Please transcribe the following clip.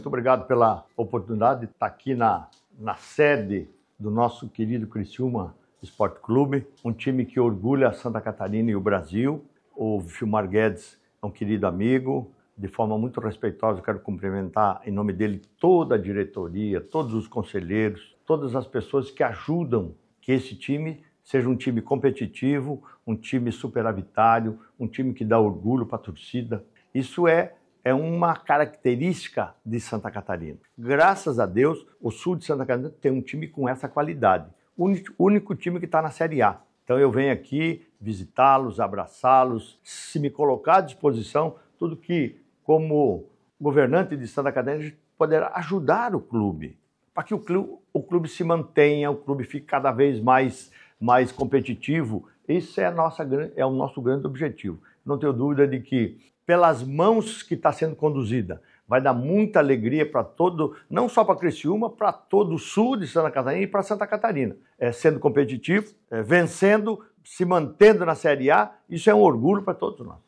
Muito obrigado pela oportunidade de estar aqui na sede do nosso querido Criciúma Esporte Clube, um time que orgulha Santa Catarina e o Brasil. O Vilmar Guedes é um querido amigo, de forma muito respeitosa eu quero cumprimentar em nome dele toda a diretoria, todos os conselheiros, todas as pessoas que ajudam que esse time seja um time competitivo, um time superavitário, um time que dá orgulho para a torcida. Isso é uma característica de Santa Catarina. Graças a Deus, o sul de Santa Catarina tem um time com essa qualidade. O único time que está na Série A. Então eu venho aqui visitá-los, abraçá-los, se me colocar à disposição, tudo que, como governante de Santa Catarina, a gente poderá ajudar o clube, para que o clube se mantenha, o clube fique cada vez mais competitivo. Esse é o nosso grande objetivo. Não tenho dúvida de que, pelas mãos que está sendo conduzida, vai dar muita alegria para não só para Criciúma, para todo o sul de Santa Catarina e para Santa Catarina. Sendo competitivo, vencendo, se mantendo na Série A, isso é um orgulho para todos nós.